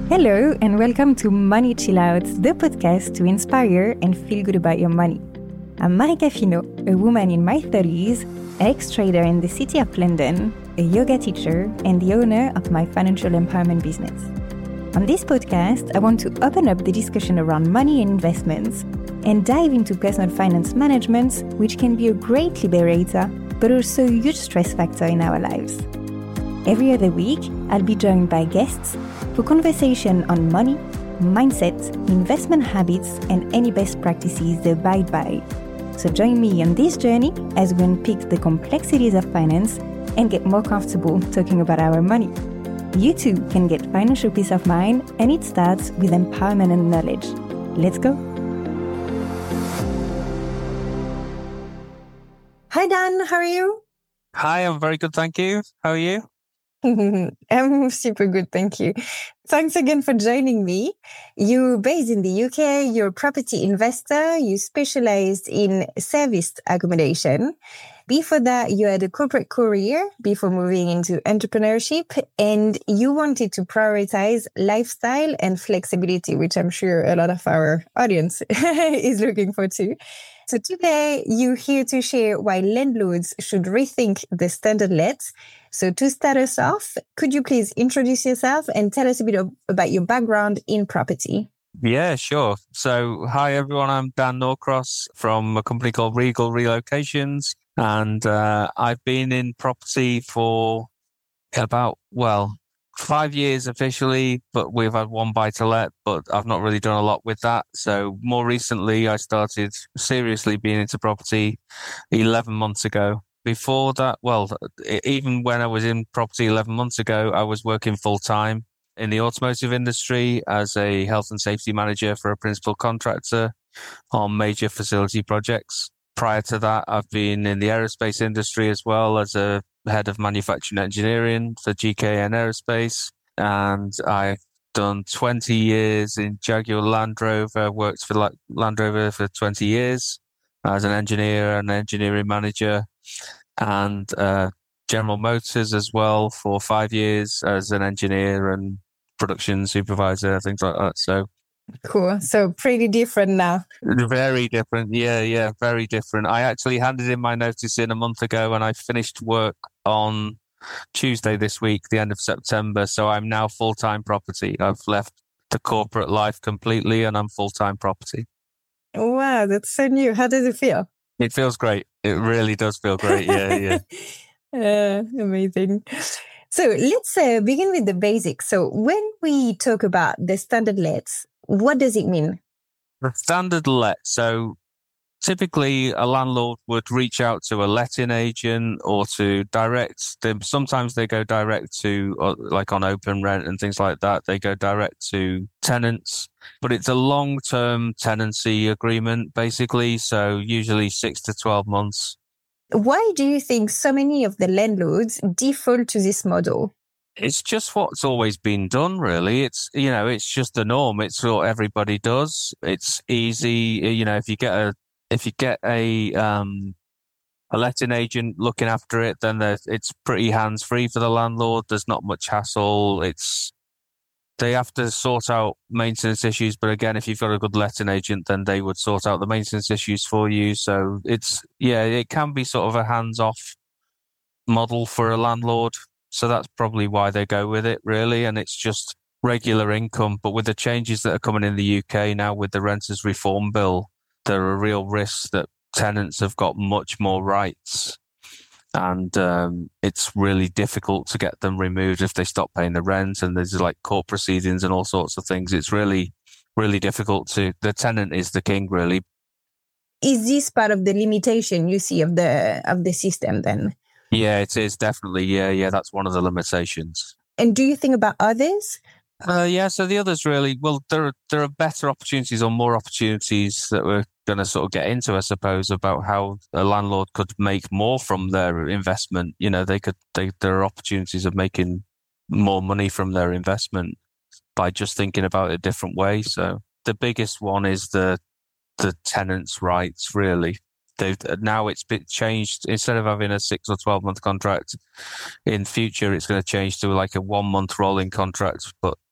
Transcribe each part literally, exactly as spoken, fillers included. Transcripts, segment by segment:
Hello, and welcome to Money Chill Out, the podcast to inspire and feel good about your money. I'm Marika Fino, a woman in my thirties, ex-trader in the city of London, a yoga teacher, and the owner of my financial empowerment business. On this podcast, I want to open up the discussion around money and investments and dive into personal finance management, which can be a great liberator, but also a huge stress factor in our lives. Every other week, I'll be joined by guests for conversation on money, mindset, investment habits, and any best practices they abide by. So join me on this journey as we unpick the complexities of finance and get more comfortable talking about our money. You too can get financial peace of mind, and it starts with empowerment and knowledge. Let's go. Hi Dan, how are you? Hi, I'm very good, thank you. How are you? I'm super good, thank you. Thanks again for joining me. You're based in the U K, you're a property investor, you specialized in serviced accommodation. Before that, you had a corporate career before moving into entrepreneurship, and you wanted to prioritize lifestyle and flexibility, which I'm sure a lot of our audience is looking for too. So today, you're here to share why landlords should rethink the standard lets. So to start us off, could you please introduce yourself and tell us a bit of, about your background in property? Yeah, sure. So, hi everyone, I'm Dan Norcross from a company called Regal Relocations, and uh, I've been in property for about, well, five years officially, but we've had one buy-to-let, but I've not really done a lot with that. So more recently, I started seriously being into property eleven months ago. Before that, well, even when I was in property eleven months ago, I was working full-time in the automotive industry as a health and safety manager for a principal contractor on major facility projects. Prior to that, I've been in the aerospace industry as well as a head of manufacturing engineering for G K N Aerospace. And I've done twenty years in Jaguar Land Rover, worked for Land Rover for twenty years as an engineer and engineering manager, and uh, General Motors as well for five years as an engineer and production supervisor, things like that. So cool. So pretty different now. Very different. Yeah, yeah, very different. I actually handed in my notice in a month ago and I finished work on Tuesday this week, the end of September. So I'm now full-time property. I've left the corporate life completely and I'm full-time property. Wow, that's so new. How does it feel? It feels great. It really does feel great. Yeah, yeah. uh, amazing. So let's uh, begin with the basics. So when we talk about the standard lets, what does it mean? The standard let. So typically a landlord would reach out to a letting agent or to direct them. Sometimes they go direct to, like on open rent and things like that. They go direct to tenants, but it's a long-term tenancy agreement basically. So usually six to twelve months. Why do you think so many of the landlords default to this model? It's just what's always been done, really. It's, you know, it's just the norm. It's what everybody does. It's easy. You know, if you get a, if you get a, um, a letting agent looking after it, then it's pretty hands-free for the landlord. There's not much hassle. It's, they have to sort out maintenance issues. But again, if you've got a good letting agent, then they would sort out the maintenance issues for you. So it's, yeah, it can be sort of a hands-off model for a landlord. So that's probably why they go with it, really. And it's just regular income. But with the changes that are coming in the U K now with the Renters Reform Bill, there are real risks that tenants have got much more rights. And um, it's really difficult to get them removed if they stop paying the rent. And there's like court proceedings and all sorts of things. It's really, really difficult to... The tenant is the king, really. Is this part of the limitation you see of the of the system then? Yeah, it is definitely. Yeah, yeah, that's one of the limitations. And do you think about others? Uh, yeah, so the others really, well, there are, there are better opportunities or more opportunities that we're going to sort of get into, I suppose, about how a landlord could make more from their investment. You know, they could, they, there are opportunities of making more money from their investment by just thinking about it a different way. So the biggest one is the, the tenants' rights, really. They've, now it's been changed. Instead of having a six or twelve month contract, in future it's going to change to like a one month rolling contract. But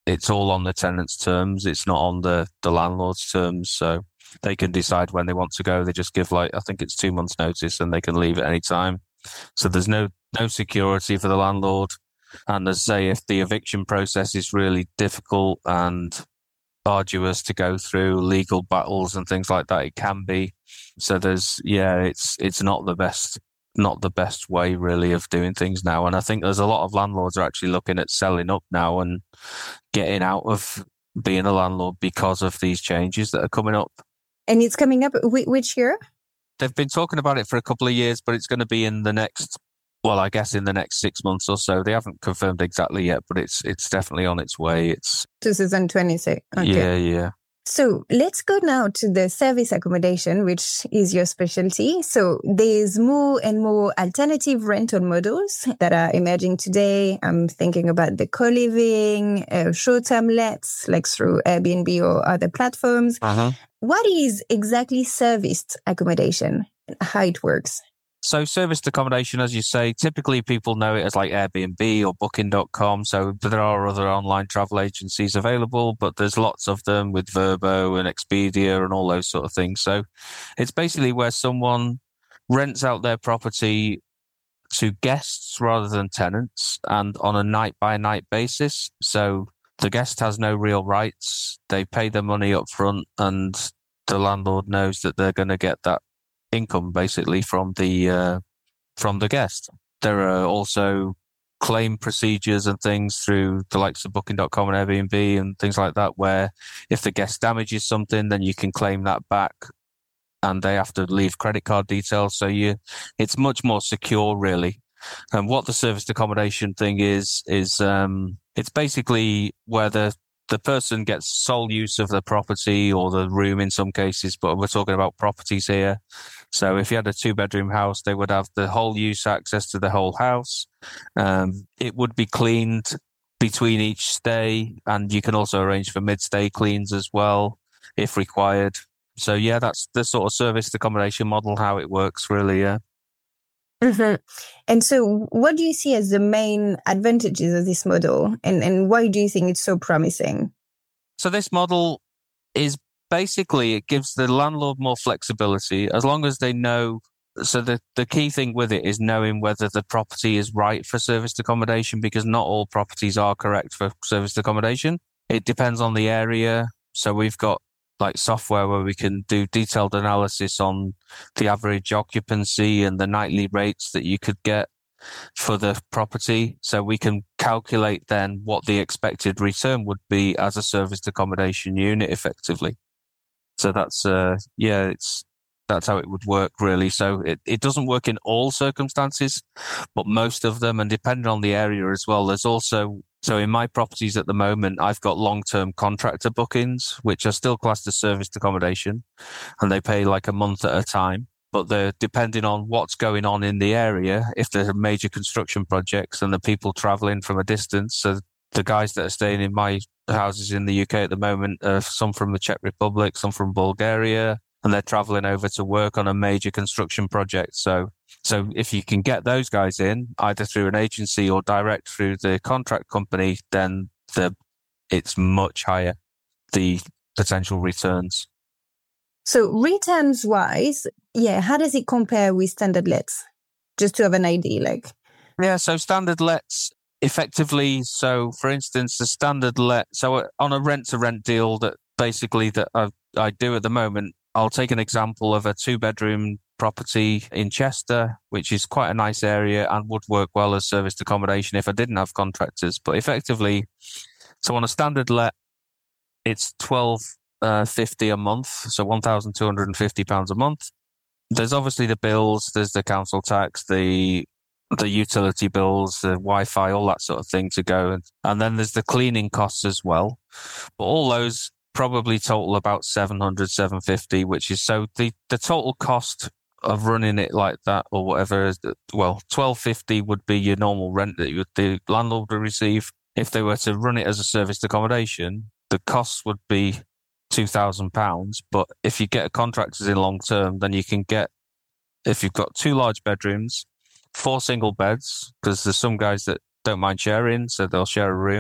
it's all on the tenant's terms. It's not on the, the landlord's terms. So they can decide when they want to go. They just give like, I think it's two months notice and they can leave at any time. So there's no, no security for the landlord. And as I say, if the eviction process is really difficult and arduous to go through, legal battles and things like that, it can be. So there's, yeah, it's, it's not the best, not the best way really of doing things now. And I think there's a lot of landlords are actually looking at selling up now and getting out of being a landlord because of these changes that are coming up. And it's coming up which year? They've been talking about it for a couple of years, but it's going to be in the next, well, I guess in the next six months or so. They haven't confirmed exactly yet, but it's it's definitely on its way. It's twenty twenty-six. Okay. Yeah, yeah. So let's go now to the service accommodation, which is your specialty. So there's more and more alternative rental models that are emerging today. I'm thinking about the co-living, uh, short-term lets, like through Airbnb or other platforms. Uh-huh. What is exactly serviced accommodation? How it works? So serviced accommodation, as you say, typically people know it as like Airbnb or booking dot com. So there are other online travel agencies available, but there's lots of them with Vrbo and Expedia and all those sort of things. So it's basically where someone rents out their property to guests rather than tenants and on a night by night basis. So the guest has no real rights. They pay their money up front and the landlord knows that they're going to get that income basically from the uh, from the guest. There are also claim procedures and things through the likes of booking dot com and Airbnb and things like that, where if the guest damages something, then you can claim that back and they have to leave credit card details. So you, it's much more secure really. And what the serviced accommodation thing is, is um, it's basically where the the person gets sole use of the property or the room in some cases, but we're talking about properties here. So if you had a two bedroom house, they would have the whole use access to the whole house. Um, it would be cleaned between each stay, and you can also arrange for mid stay cleans as well if required. So yeah, that's the sort of serviced accommodation model, how it works really. Yeah. Mm-hmm. And so what do you see as the main advantages of this model? And, and why do you think it's so promising? So this model is basically, it gives the landlord more flexibility as long as they know. So the, the key thing with it is knowing whether the property is right for serviced accommodation, because not all properties are correct for serviced accommodation. It depends on the area. So we've got like software where we can do detailed analysis on the average occupancy and the nightly rates that you could get for the property. So we can calculate then what the expected return would be as a serviced accommodation unit effectively. So that's, uh, yeah, it's, that's how it would work really. So it, it doesn't work in all circumstances, but most of them, and depending on the area as well, there's also, so in my properties at the moment, I've got long-term contractor bookings, which are still classed as serviced accommodation, and they pay like a month at a time. But they're depending on what's going on in the area. If there's a major construction projects and the people traveling from a distance, so the guys that are staying in my houses in the U K at the moment are some from the Czech Republic, some from Bulgaria, and they're traveling over to work on a major construction project. So, so if you can get those guys in either through an agency or direct through the contract company, then the, it's much higher, the potential returns. So returns wise, yeah, how does it compare with standard lets? Just to have an idea, like. Yeah, so standard lets effectively, so for instance, the standard let, so on a rent to rent deal that basically that I, I do at the moment, I'll take an example of a two bedroom property in Chester, which is quite a nice area and would work well as serviced accommodation if I didn't have contractors. But effectively, so on a standard let, it's twelve fifty a month, so one thousand two hundred fifty pounds a month. There's obviously the bills, there's the council tax, the the utility bills, the Wi-Fi, all that sort of thing to go. And, and then there's the cleaning costs as well. But all those probably total about seven hundred, seven fifty, which is, so the, the total cost of running it like that or whatever is, well, twelve fifty would be your normal rent that you, the landlord would receive. If they were to run it as a serviced accommodation, the costs would be two thousand pounds. But if you get contractors in long term, then you can get, if you've got two large bedrooms, four single beds, because there's some guys that don't mind sharing, so they'll share a room.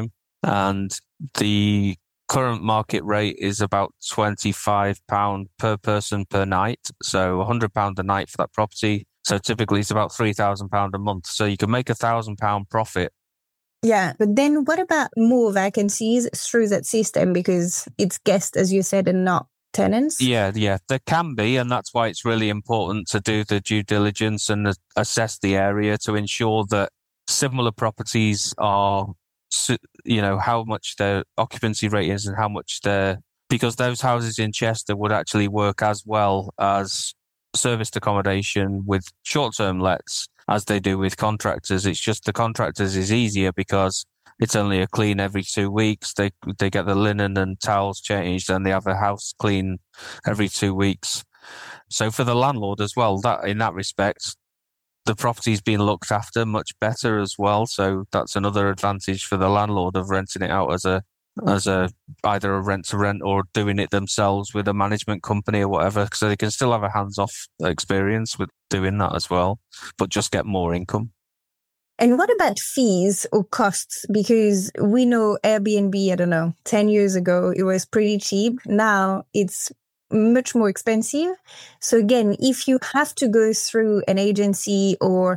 And the current market rate is about twenty-five pounds per person per night. So one hundred pounds a night for that property. So typically it's about three thousand pounds a month. So you can make a one thousand pounds profit. Yeah. But then what about more vacancies through that system? Because it's guests, as you said, and not tenants. Yeah, yeah, there can be. And that's why it's really important to do the due diligence and assess the area to ensure that similar properties are, you know, how much their occupancy rate is and how much their, because those houses in Chester would actually work as well as serviced accommodation with short-term lets as they do with contractors. It's just the contractors is easier because it's only a clean every two weeks. They they get the linen and towels changed and they have a house clean every two weeks. So for the landlord as well, that in that respect, the property's being looked after much better as well. So that's another advantage for the landlord of renting it out as a as a either a rent to rent or doing it themselves with a management company or whatever. So they can still have a hands-off experience with doing that as well, but just get more income. And what about fees or costs? Because we know Airbnb, I don't know, ten years ago, it was pretty cheap. Now it's much more expensive. So again, if you have to go through an agency or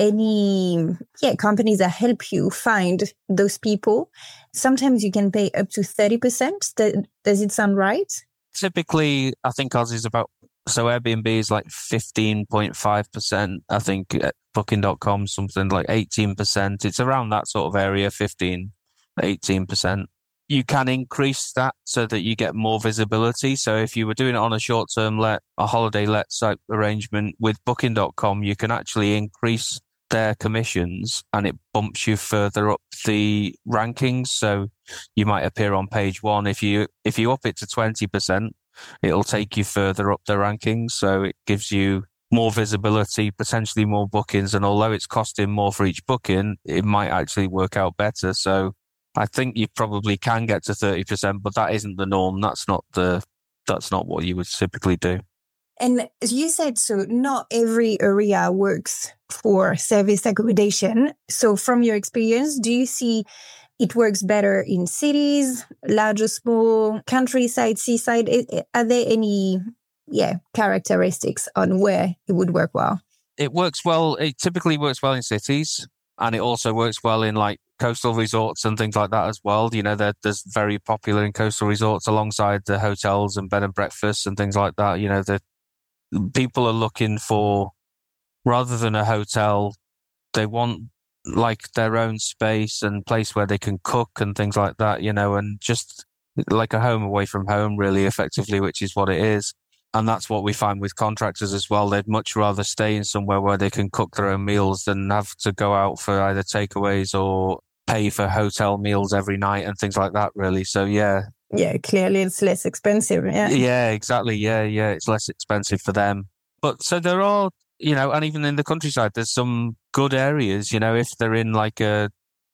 any yeah companies that help you find those people, sometimes you can pay up to thirty percent. Does it sound right? Typically, I think ours is about, so Airbnb is like fifteen point five percent. I think at booking dot com, something like eighteen percent. It's around that sort of area, fifteen, eighteen percent. You can increase that so that you get more visibility. So if you were doing it on a short-term let, a holiday let type arrangement with booking dot com, you can actually increase their commissions and it bumps you further up the rankings. So you might appear on page one. If you if you up it to twenty percent, it'll take you further up the rankings. So it gives you more visibility, potentially more bookings. And although it's costing more for each booking, it might actually work out better. So I think you probably can get to thirty percent, but that isn't the norm. That's not the, that's not what you would typically do. And as you said, so not every area works for service accommodation. So from your experience, do you see it works better in cities, large or small, countryside, seaside? Are there any, yeah, characteristics on where it would work well? It works well. It typically works well in cities, and it also works well in like coastal resorts and things like that as well. You know, there's very popular in coastal resorts alongside the hotels and bed and breakfasts and things like that. You know, the people are looking for, rather than a hotel, they want like their own space and place where they can cook and things like that, you know, and just like a home away from home, really, effectively, which is what it is. And that's what we find with contractors as well. They'd much rather stay in somewhere where they can cook their own meals than have to go out for either takeaways or pay for hotel meals every night and things like that, really. So, yeah. Yeah, clearly it's less expensive. Yeah, yeah, exactly. Yeah, yeah. It's less expensive for them. But so there are, you know, and even in the countryside, there's some good areas, you know, if they're in like a,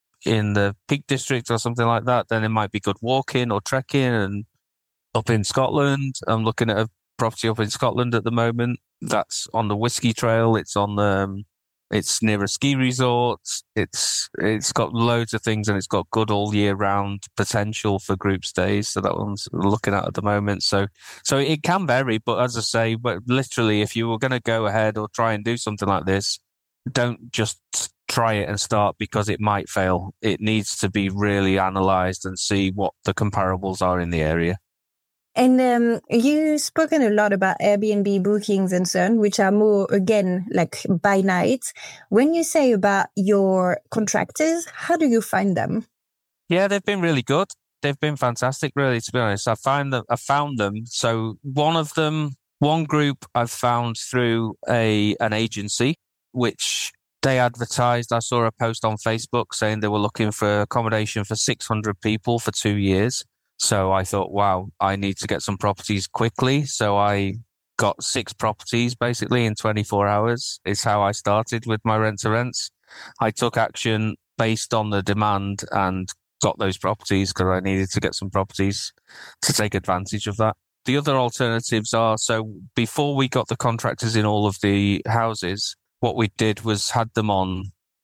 in the Peak District or something like that, then it might be good walking or trekking. And up in Scotland, I'm looking at a property up in Scotland at the moment. That's on the Whiskey Trail. It's on the, um, it's near a ski resort. It's it's got loads of things and it's got good all year round potential for group stays. So that one's looking at at the moment. So so it can vary, but as I say, but literally, if you were going to go ahead or try and do something like this, don't just try it and start because it might fail. It needs to be really analysed and see what the comparables are in the area. And um, you've spoken a lot about Airbnb bookings and so on, which are more, again, like by night. When you say about your contractors, how do you find them? Yeah, they've been really good. They've been fantastic, really, to be honest. I find them, I found them. So one of them, one group I've found through a an agency, which they advertised. I saw a post on Facebook saying they were looking for accommodation for six hundred people for two years. So I thought, wow, I need to get some properties quickly. So I got six properties basically in twenty-four hours is how I started with my rent to rents. I took action based on the demand and got those properties because I needed to get some properties to take advantage of that. The other alternatives are, so before we got the contractors in all of the houses, what we did was had them on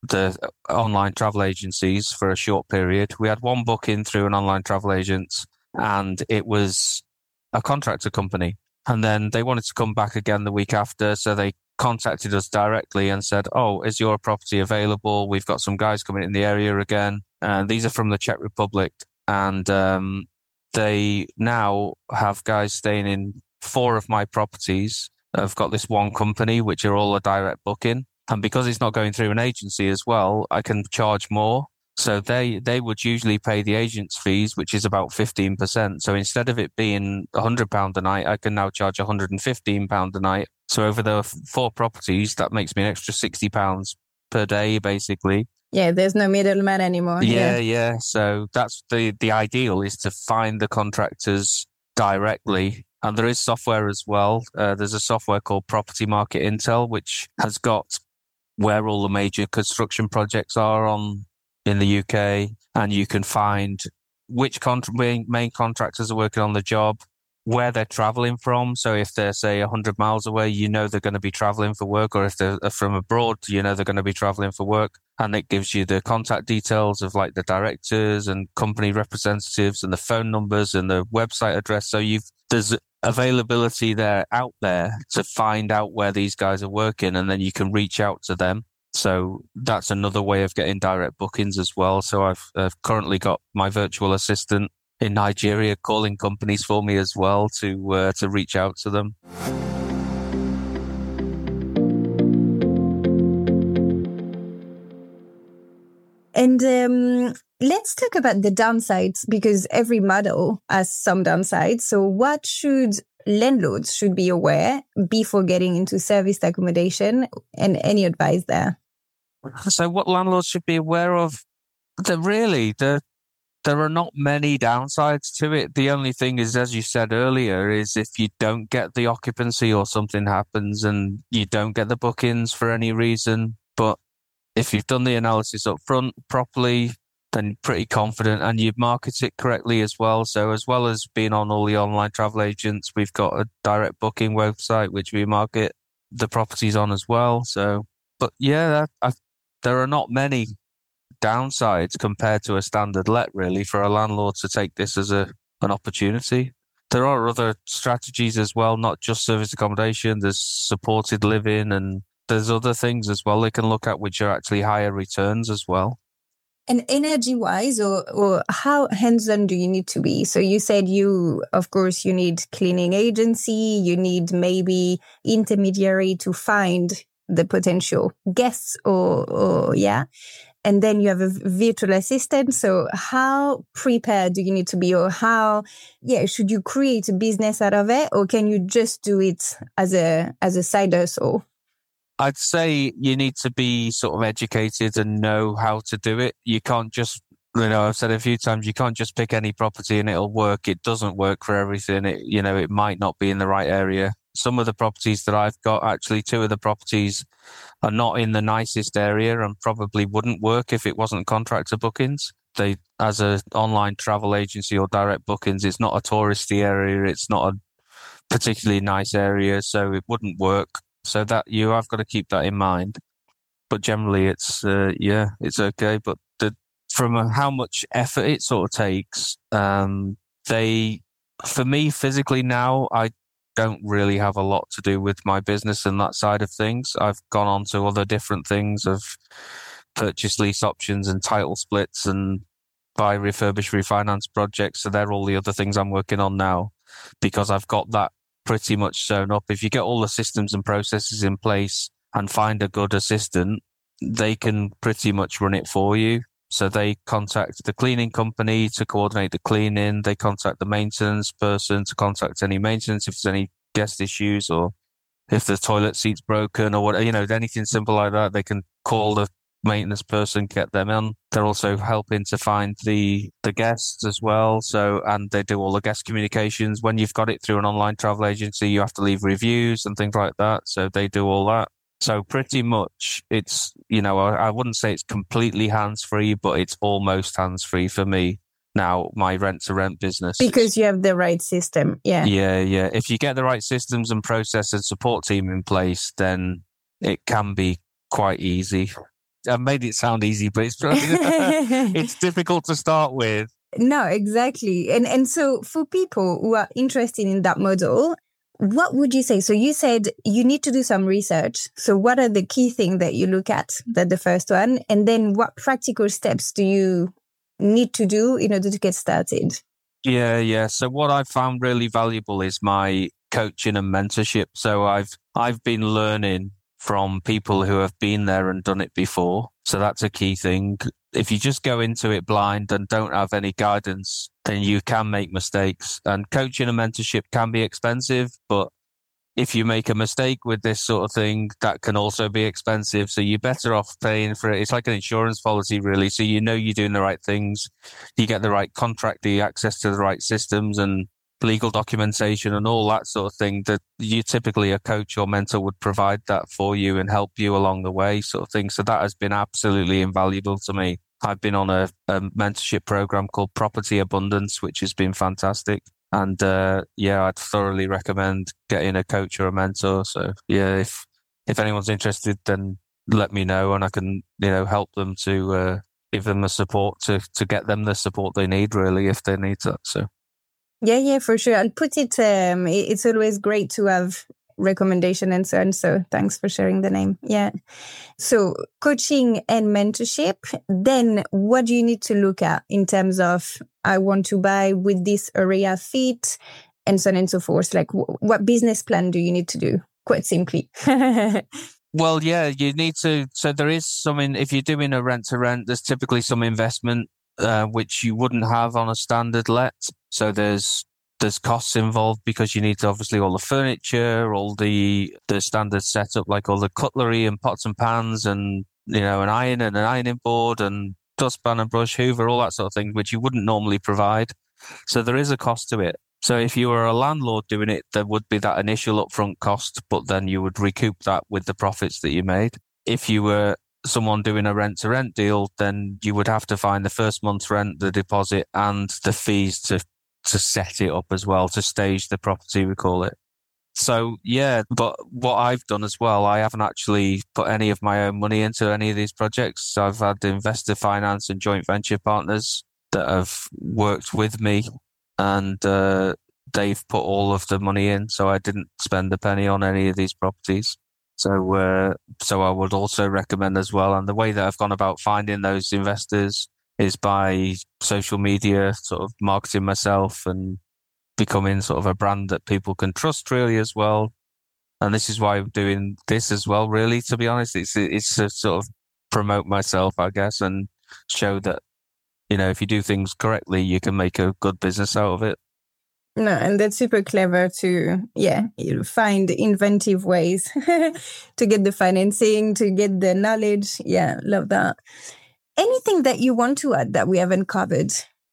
the online travel agencies for a short period. We had one booking through an online travel agent, and it was a contractor company. And then they wanted to come back again the week after, so they contacted us directly and said, oh, is your property available? We've got some guys coming in the area again. And these are from the Czech Republic. And um, they now have guys staying in four of my properties. I've got this one company, which are all a direct booking. And because it's not going through an agency as well, I can charge more. So they, they would usually pay the agent's fees, which is about fifteen percent. So instead of it being one hundred pounds a night, I can now charge one hundred fifteen pounds a night. So over the four properties, that makes me an extra sixty pounds per day, basically. Yeah, there's no middleman anymore. Yeah, yeah. yeah. So that's the, the ideal, is to find the contractors directly. And there is software as well. Uh, there's a software called Property Market Intel, which has got where all the major construction projects are on in the U K, and you can find which con- main, main contractors are working on the job, where they're traveling from. So if they're, say, one hundred miles away, you know they're going to be traveling for work, or if they're from abroad, you know they're going to be traveling for work. And it gives you the contact details of like the directors and company representatives and the phone numbers and the website address. So you've there's availability there out there to find out where these guys are working, and then you can reach out to them. So that's another way of getting direct bookings as well. So I've, I've currently got my virtual assistant in Nigeria calling companies for me as well to uh, to reach out to them. And um, let's talk about the downsides, because every model has some downsides. So what should landlords should be aware before getting into serviced accommodation, and any advice there? So what landlords should be aware of? That really, there, there are not many downsides to it. The only thing is, as you said earlier, is if you don't get the occupancy or something happens and you don't get the bookings for any reason. But if you've done the analysis up front properly, then you're pretty confident, and you market it correctly as well. So as well as being on all the online travel agents, we've got a direct booking website, which we market the properties on as well. So, but yeah, that, I, there are not many downsides compared to a standard let, really, for a landlord to take this as a an opportunity. There are other strategies as well, not just service accommodation. There's supported living, and there's other things as well they can look at, which are actually higher returns as well. And energy-wise, or, or how hands-on do you need to be? So you said you, of course, you need cleaning agency, you need maybe intermediary to find the potential guests, or, or yeah. And then you have a virtual assistant. So how prepared do you need to be, or how, yeah, should you create a business out of it, or can you just do it as a, as a side hustle? I'd say you need to be sort of educated and know how to do it. You can't just, you know, I've said a few times, you can't just pick any property and it'll work. It doesn't work for everything. It, you know, it might not be in the right area. Some of the properties that I've got, actually two of the properties are not in the nicest area and probably wouldn't work if it wasn't contractor bookings. They, as an online travel agency or direct bookings, it's not a touristy area. It's not a particularly nice area, so it wouldn't work. So that you have got to keep that in mind. But generally, it's uh, yeah, it's okay. But the, from a, how much effort it sort of takes, um, they, for me physically now, I don't really have a lot to do with my business and that side of things. I've gone on to other different things of purchase lease options and title splits and buy, refurbish, refinance projects. So they're all the other things I'm working on now, because I've got that pretty much sewn up. If you get all the systems and processes in place and find a good assistant, they can pretty much run it for you. So they contact the cleaning company to coordinate the cleaning. They contact the maintenance person to contact any maintenance if there's any guest issues, or if the toilet seat's broken or what, you know, anything simple like that. They can call the maintenance person, get them in. They're also helping to find the the guests as well. So, and they do all the guest communications. When you've got it through an online travel agency, you have to leave reviews and things like that. So they do all that. So pretty much it's, you know, I, I wouldn't say it's completely hands-free, but it's almost hands-free for me now, my rent-to-rent business. Because you have the right system. Yeah. Yeah, yeah. If you get the right systems and process and support team in place, then it can be quite easy. I made it sound easy, but it's it's difficult to start with. No, exactly. And and so for people who are interested in that model, what would you say? So you said you need to do some research. So what are the key things that you look at? That's the first one. And then what practical steps do you need to do in order to get started? Yeah, yeah. So what I've found really valuable is my coaching and mentorship. So I've I've been learning from people who have been there and done it before. So that's a key thing. If you just go into it blind and don't have any guidance, then you can make mistakes. And coaching and mentorship can be expensive, but if you make a mistake with this sort of thing, that can also be expensive. So you're better off paying for it. It's like an insurance policy, really. So you know you're doing the right things. You get the right contract, you access to the right systems and legal documentation and all that sort of thing, that you typically a coach or mentor would provide that for you and help you along the way, sort of thing. So that has been absolutely invaluable to me. I've been on a, a mentorship program called Property Abundance, which has been fantastic. And uh, yeah, I'd thoroughly recommend getting a coach or a mentor. So yeah, if if anyone's interested, then let me know and I can, you know, help them to uh, give them the support to to get them the support they need, really, if they need that. So. Yeah, yeah, for sure. I'll put it, um, it's always great to have recommendation and so on. So thanks for sharing the name. Yeah. So coaching and mentorship, then what do you need to look at in terms of, I want to buy with this area fit and so on and so forth? Like w- what business plan do you need to do? Quite simply. Well, yeah, you need to. So there is some, in, if you're doing a rent to rent, there's typically some investment Uh, which you wouldn't have on a standard let. So there's there's costs involved because you need to obviously all the furniture, all the the standard setup, like all the cutlery and pots and pans and, you know, an iron and an ironing board and dustpan and brush, hoover, all that sort of thing, which you wouldn't normally provide. So there is a cost to it. So if you were a landlord doing it, there would be that initial upfront cost, but then you would recoup that with the profits that you made. If you were someone doing a rent-to-rent deal, then you would have to find the first month's rent, the deposit, and the fees to to set it up as well, to stage the property, we call it. So, yeah, but what I've done as well, I haven't actually put any of my own money into any of these projects. So I've had investor finance and joint venture partners that have worked with me, and uh, they've put all of the money in, so I didn't spend a penny on any of these properties. So, uh, so I would also recommend as well. And the way that I've gone about finding those investors is by social media, sort of marketing myself and becoming sort of a brand that people can trust, really, as well. And this is why I'm doing this as well, really, to be honest. It's, it's to sort of promote myself, I guess, and show that, you know, if you do things correctly, you can make a good business out of it. No, and that's super clever to, yeah, find inventive ways to get the financing, to get the knowledge. Yeah, love that. Anything that you want to add that we haven't covered?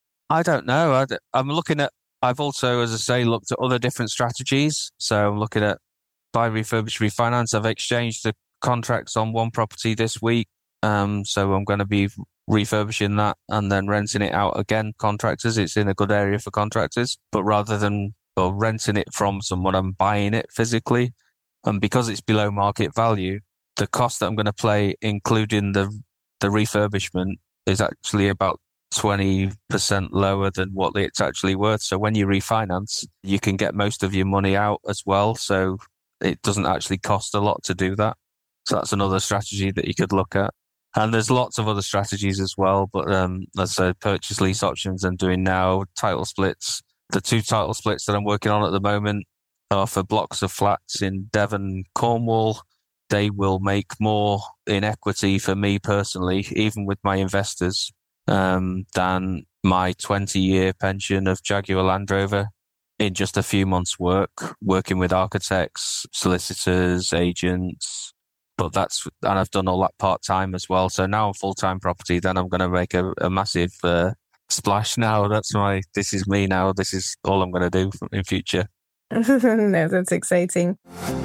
I don't know. I, I'm looking at, I've also, as I say, looked at other different strategies. So I'm looking at buy, refurbish, refinance. I've exchanged the contracts on one property this week. Um, so I'm going to be refurbishing that and then renting it out again, contractors. It's in a good area for contractors, but rather than well, renting it from someone, I'm buying it physically. And because it's below market value, the cost that I'm going to pay, including the the refurbishment, is actually about twenty percent lower than what it's actually worth. So when you refinance, you can get most of your money out as well. So it doesn't actually cost a lot to do that. So that's another strategy that you could look at. And there's lots of other strategies as well, but um, let's say purchase lease options I'm doing now, title splits. The two title splits that I'm working on at the moment are for blocks of flats in Devon, Cornwall. They will make more in equity for me personally, even with my investors, um, than my twenty-year pension of Jaguar Land Rover in just a few months' work, working with architects, solicitors, agents. But that's, and I've done all that part-time as well. So now I'm full-time property, then I'm going to make a, a massive uh, splash now. That's my, this is me now. This is all I'm going to do in future. No, that's exciting.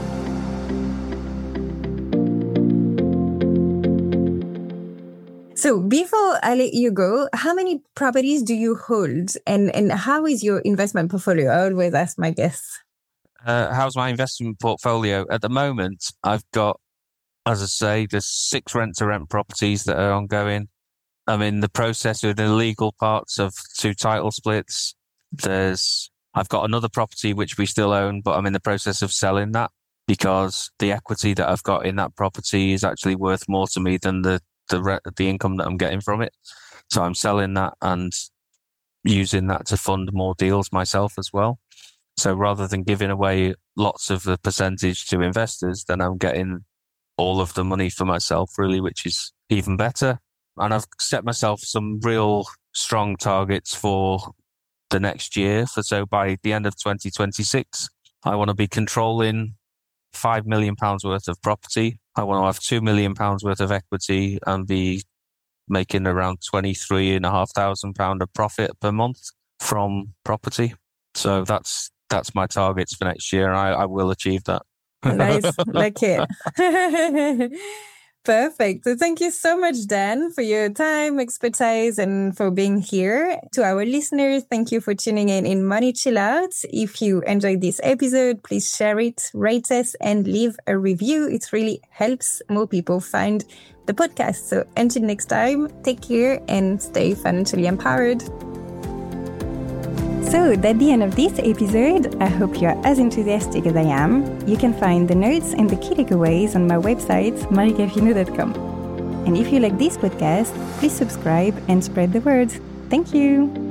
So before I let you go, how many properties do you hold and, and how is your investment portfolio? I always ask my guests. Uh, how's my investment portfolio? At the moment, I've got as I say, there's six rent-to-rent properties that are ongoing. I'm in the process of the legal parts of two title splits. There's, I've got another property which we still own, but I'm in the process of selling that because the equity that I've got in that property is actually worth more to me than the the re- the income that I'm getting from it. So I'm selling that and using that to fund more deals myself as well. So rather than giving away lots of the percentage to investors, then I'm getting all of the money for myself, really, which is even better. And I've set myself some real strong targets for the next year. For so by the end of twenty twenty-six, I want to be controlling five million pounds worth of property. I want to have two million pounds worth of equity and be making around twenty-three and a half thousand pound of profit per month from property. So that's that's my targets for next year. I, I will achieve that. Nice, like it. Perfect. So thank you so much, Dan, for your time, expertise, and for being here. To our listeners, thank you for tuning in in Money Chill Out. If you enjoyed this episode, please share it, rate us, and leave a review. It really helps more people find the podcast. So until next time, take care and stay financially empowered. So that's the end of this episode. I hope you're as enthusiastic as I am. You can find the notes and the key takeaways on my website, marika fino dot com. And if you like this podcast, please subscribe and spread the word. Thank you.